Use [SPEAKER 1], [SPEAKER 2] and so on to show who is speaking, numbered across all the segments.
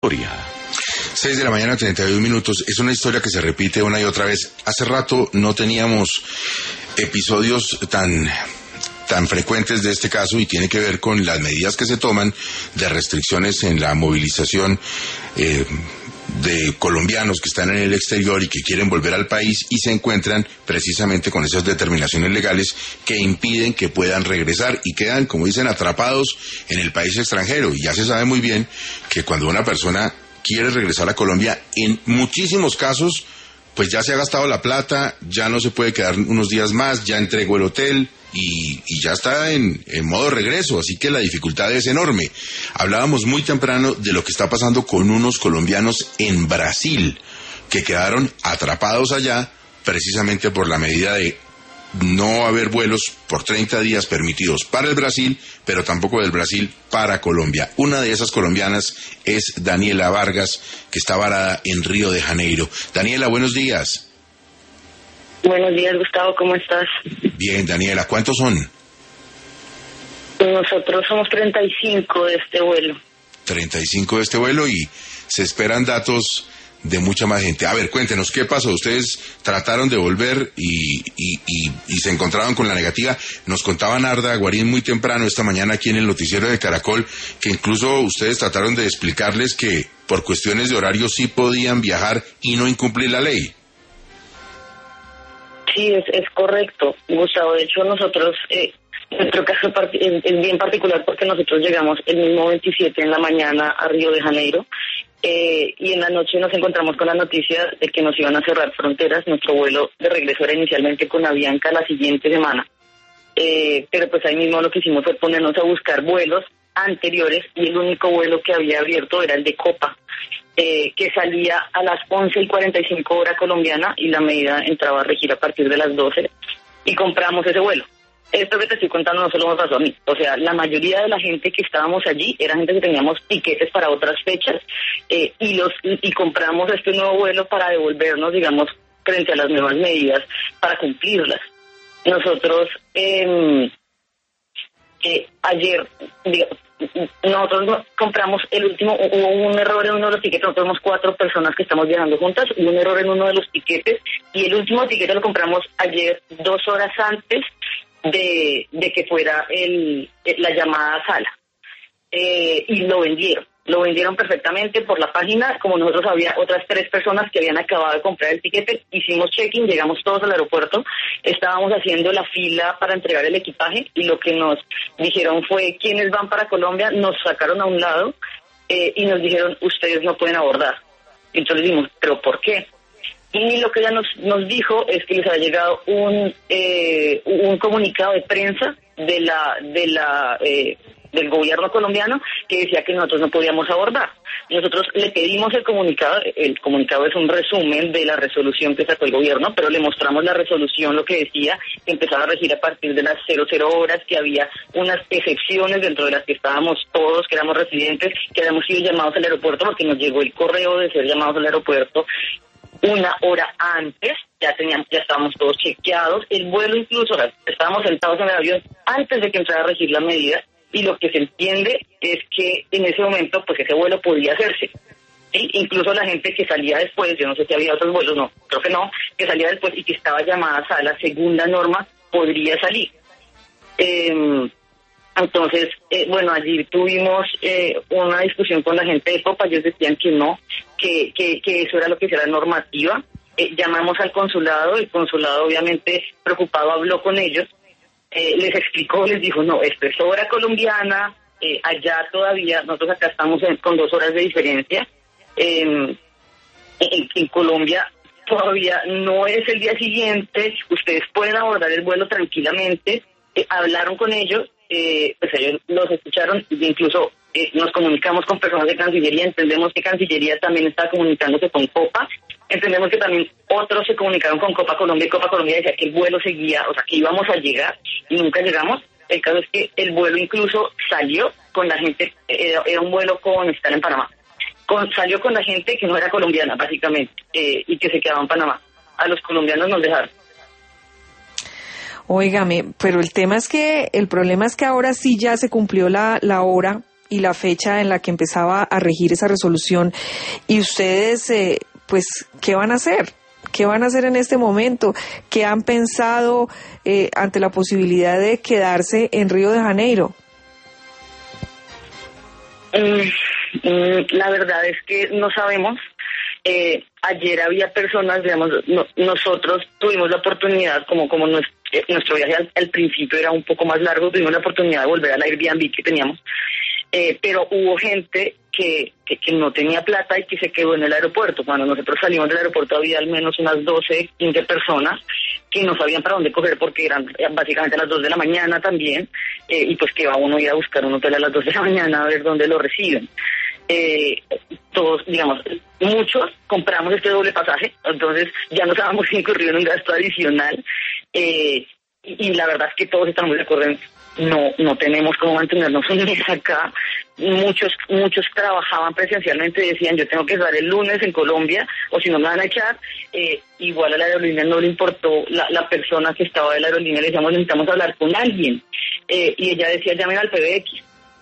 [SPEAKER 1] historia. 6 de la mañana, 31 minutos. Es una historia que se repite una y otra vez. Hace rato no teníamos episodios tan frecuentes de este caso, y tiene que ver con las medidas que se toman de restricciones en la movilización de colombianos que están en el exterior y que quieren volver al país y se encuentran precisamente con esas determinaciones legales que impiden que puedan regresar y quedan, como dicen, atrapados en el país extranjero. Y ya se sabe muy bien que cuando una persona quiere regresar a Colombia, en muchísimos casos, pues ya se ha gastado la plata, ya no se puede quedar unos días más, ya entregó el hotel y ya está en modo regreso, así que la dificultad es enorme. Hablábamos muy temprano de lo que está pasando con unos colombianos en Brasil, que quedaron atrapados allá precisamente por la medida de no haber vuelos por 30 días permitidos para el Brasil, pero tampoco del Brasil para Colombia. Una de esas colombianas es Daniela Vargas, que está varada en Río de Janeiro. Daniela, buenos días.
[SPEAKER 2] Buenos días, Gustavo, ¿cómo estás?
[SPEAKER 1] Bien, Daniela, ¿cuántos son?
[SPEAKER 2] Nosotros somos 35 de este vuelo.
[SPEAKER 1] 35 de este vuelo, y se esperan datos de mucha más gente. A ver, cuéntenos, ¿qué pasó? Ustedes trataron de volver y se encontraron con la negativa. Nos contaba Narda Guarín muy temprano esta mañana aquí en el noticiero de Caracol, que incluso ustedes trataron de explicarles que por cuestiones de horario sí podían viajar y no incumplir la ley.
[SPEAKER 2] Sí, es correcto, Gustavo. De hecho, nosotros, nuestro caso es bien particular porque nosotros llegamos el mismo 27 en la mañana a Río de Janeiro, y en la noche nos encontramos con la noticia de que nos iban a cerrar fronteras. Nuestro vuelo de regreso era inicialmente con Avianca la siguiente semana, pero pues ahí mismo lo que hicimos fue ponernos a buscar vuelos anteriores, y el único vuelo que había abierto era el de Copa, que salía a las 11:45 hora colombiana, y la medida entraba a regir a partir de las 12, y compramos ese vuelo. Esto que te estoy contando no solo me pasó a mí, o sea, la mayoría de la gente que estábamos allí era gente que teníamos tiquetes para otras fechas, y compramos este nuevo vuelo para devolvernos, digamos, frente a las nuevas medidas, para cumplirlas. Nosotros, ayer, nosotros compramos el último, hubo un error en uno de los tiquetes. Nosotros somos 4 personas que estamos viajando juntas, hubo un error en uno de los tiquetes, y el último tiquete lo compramos ayer 2 horas antes de que fuera la llamada a sala, y lo vendieron perfectamente por la página. Como nosotros había otras 3 personas que habían acabado de comprar el tiquete, hicimos check-in, llegamos todos al aeropuerto, estábamos haciendo la fila para entregar el equipaje, y lo que nos dijeron fue: ¿quiénes van para Colombia? Nos sacaron a un lado, y nos dijeron: ustedes no pueden abordar. Entonces dijimos: ¿pero por qué? Y lo que ella nos dijo es que les había llegado un comunicado de prensa del gobierno colombiano, que decía que nosotros no podíamos abordar. Nosotros le pedimos el comunicado es un resumen de la resolución que sacó el gobierno, pero le mostramos la resolución, lo que decía, que empezaba a regir a partir de las 00 horas, que había unas excepciones dentro de las que estábamos todos, que éramos residentes, que habíamos sido llamados al aeropuerto, porque nos llegó el correo de ser llamados al aeropuerto 1 hora antes. Ya estábamos todos chequeados, el vuelo incluso, estábamos sentados en el avión antes de que entrara a regir la medida, y lo que se entiende es que en ese momento pues ese vuelo podía hacerse. ¿Sí? Incluso la gente que salía después, yo no sé si había otros vuelos, no, creo que no, que salía después y que estaba llamada a sala, según la norma, podría salir. Entonces, bueno, allí tuvimos una discusión con la gente de Copa. Ellos decían que no, que eso era lo que era la normativa. Llamamos al consulado, el consulado obviamente preocupado habló con ellos, les explicó, les dijo: no, esto es hora colombiana, allá todavía, nosotros acá estamos con 2 horas de diferencia, en Colombia todavía no es el día siguiente, ustedes pueden abordar el vuelo tranquilamente. Hablaron con ellos, pues ellos los escucharon, e incluso nos comunicamos con personas de Cancillería, entendemos que Cancillería también está comunicándose con Copa, entendemos que también otros se comunicaron con Copa Colombia, y Copa Colombia decía que el vuelo seguía, o sea, que íbamos a llegar, y nunca llegamos. El caso es que el vuelo incluso salió con la gente, era un vuelo con estar en Panamá, salió con la gente que no era colombiana, básicamente, y que se quedaba en Panamá. A los colombianos nos dejaron.
[SPEAKER 3] Óigame, pero el problema es que ahora sí ya se cumplió la hora y la fecha en la que empezaba a regir esa resolución. Y ustedes, pues, ¿qué van a hacer? ¿Qué van a hacer en este momento? ¿Qué han pensado ante la posibilidad de quedarse en Río de Janeiro?
[SPEAKER 2] La verdad es que no sabemos. Ayer había personas, digamos, nosotros tuvimos la oportunidad, como nuestro viaje al principio era un poco más largo, tuvimos la oportunidad de volver al Airbnb que teníamos, pero hubo gente que no tenía plata y que se quedó en el aeropuerto. Cuando nosotros salimos del aeropuerto había al menos unas 12, 15 personas que no sabían para dónde coger porque eran básicamente a las 2 de la mañana también, y pues que va uno a ir a buscar un hotel a las 2 de la mañana a ver dónde lo reciben. Todos, digamos, muchos compramos este doble pasaje, entonces ya nos habíamos incurrido en un gasto adicional, y la verdad es que todos estamos de acuerdo en no tenemos cómo mantenernos un mes acá. Muchos trabajaban presencialmente y decían, yo tengo que estar el lunes en Colombia o si no me van a echar. Igual a la aerolínea no le importó, la persona que estaba de la aerolínea le decíamos, necesitamos hablar con alguien, y ella decía, llamen al PBX.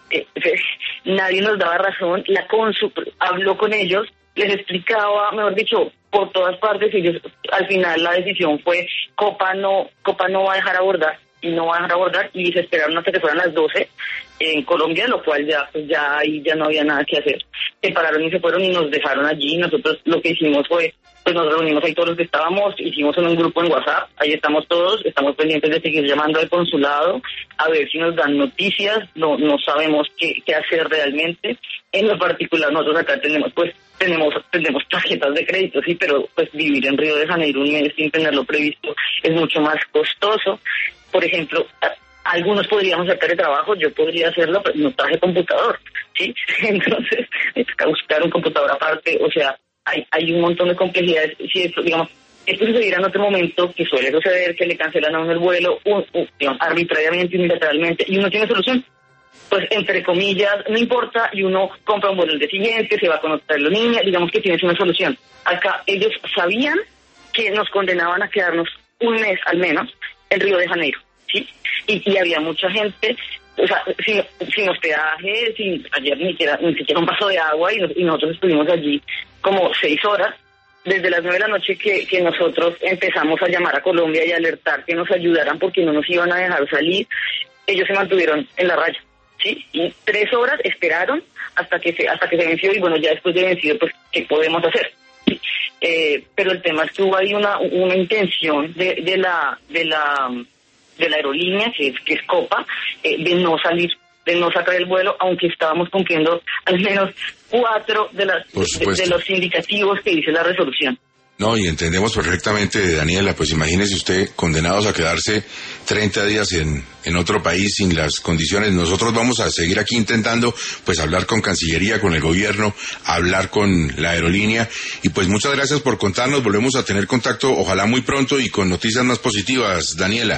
[SPEAKER 2] Nadie nos daba razón. La cónsul habló con ellos, les explicaba, mejor dicho, por todas partes, y ellos, al final la decisión fue Copa no va a dejar abordar y se esperaron hasta que fueran las 12 en Colombia, lo cual ya ahí ya no había nada que hacer. Se pararon y se fueron y nos dejaron allí. Nosotros lo que hicimos fue, pues nos reunimos ahí todos los que estábamos, hicimos un grupo en WhatsApp, ahí estamos todos, estamos pendientes de seguir llamando al consulado a ver si nos dan noticias. No sabemos qué hacer realmente. En lo particular nosotros acá tenemos tarjetas de crédito, sí, pero pues vivir en Río de Janeiro un mes sin tenerlo previsto es mucho más costoso. Por ejemplo, algunos podríamos sacar de trabajo, yo podría hacerlo, pero no traje computador, ¿sí? Entonces, es que buscar un computador aparte, o sea, hay un montón de complejidades. Si esto, digamos, esto sucediera en otro momento, que suele suceder, que le cancelan a uno el vuelo, digamos, arbitrariamente, unilateralmente, y uno tiene solución, pues entre comillas, no importa, y uno compra un vuelo el día siguiente, se va con otra aerolínea, digamos que tienes una solución. Acá ellos sabían que nos condenaban a quedarnos un mes al menos en Río de Janeiro, ¿sí? Y había mucha gente, o sea, sin hospedaje, ayer ni siquiera un vaso de agua, y nosotros estuvimos allí como 6 horas, desde las 9 de la noche que nosotros empezamos a llamar a Colombia y a alertar que nos ayudaran porque no nos iban a dejar salir. Ellos se mantuvieron en la raya, ¿sí? Y 3 horas esperaron hasta que se venció, y bueno, ya después de vencido, pues, ¿qué podemos hacer? ¿Sí? Pero el tema es que hubo ahí una intención de la aerolínea, que es Copa, de no sacar el vuelo, aunque estábamos cumpliendo al menos 4 de los indicativos que dice la resolución.
[SPEAKER 1] No, y entendemos perfectamente, Daniela, pues imagínese usted, condenados a quedarse 30 días en otro país sin las condiciones. Nosotros vamos a seguir aquí intentando, pues, hablar con Cancillería, con el gobierno, hablar con la aerolínea, y pues muchas gracias por contarnos. Volvemos a tener contacto, ojalá muy pronto, y con noticias más positivas, Daniela.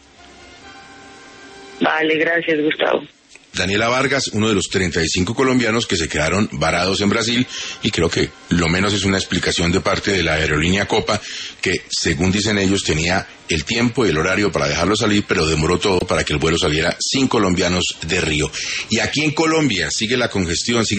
[SPEAKER 2] Vale, gracias, Gustavo.
[SPEAKER 1] Daniela Vargas, uno de los 35 colombianos que se quedaron varados en Brasil, y creo que lo menos es una explicación de parte de la aerolínea Copa, que según dicen ellos tenía el tiempo y el horario para dejarlo salir, pero demoró todo para que el vuelo saliera sin colombianos de Río. Y aquí en Colombia sigue la congestión, sigue